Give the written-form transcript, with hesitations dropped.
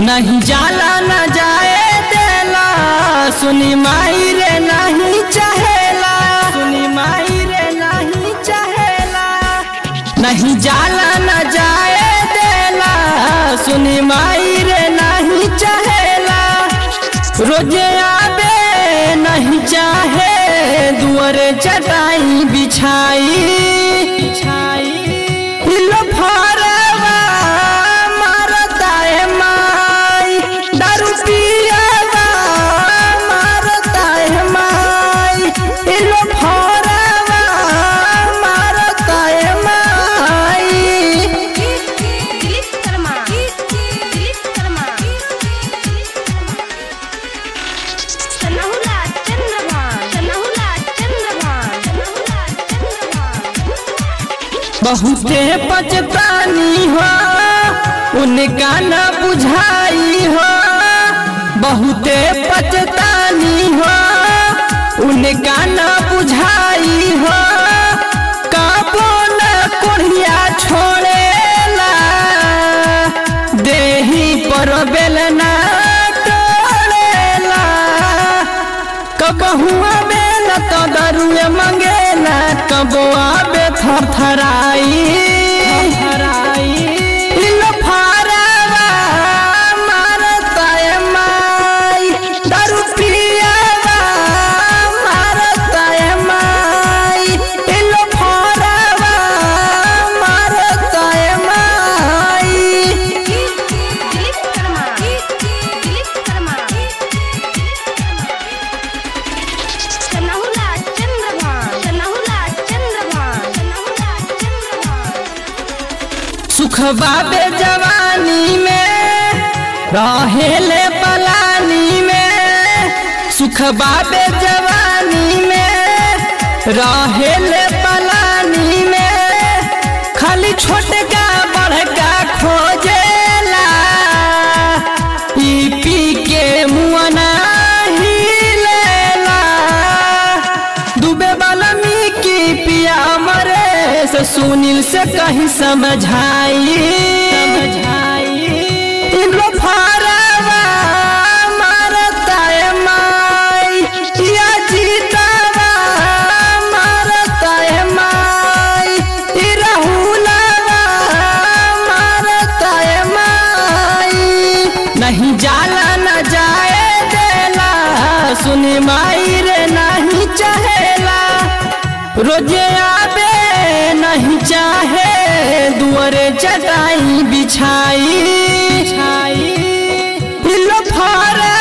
नहीं जाला न जाए देला, सुनी माई रे नहीं चाहेला, सुनी माई रे नहीं चाहेला। नहीं जाला न जाए देला, सुनी माई रे नहीं चाहेला। रोजे आबे नहीं चाहे, दुआरे चटाई बिछाई बिछाई। लो फारवा मारता है माई, दारू पियावा मारता है माई। लो फारवा मारता है माई। बहुते पछतानी हो, उनका न बुझाई हो। बहुते पछतानी हो, उनका न बुझाई हो। कबो न कोढ़िया छोड़ेला, देही पर बेलना टोलेला। कबहुआ बेला तो दरुए मंगेला, कबो आबे थरथराई थरथराई। लो फारवा मारता है माई, दारू पियावा मारता है माई। लो फारवा मारता है माई। सुख बाबे जवानी में, रहेले पलानी में। सुख बाबे जवानी में, रहेले पलानी में। खाली छोटका बड़का खोजेला, पी पी के मुआना हिलेला। डूबे वाला मी की पिया मरे से सुनील से कहीं समझाई समझाई। लो फारवा मारता है माई, या जीतावा मारता है माई। राहुलवा मारता है माई। नहीं जाला न जाए देला, सुनी माई रे नहीं चाहेला। रोजे आबे नहीं चाहे, दुआरे चटाई बिछाई बिछाई। लो फारवा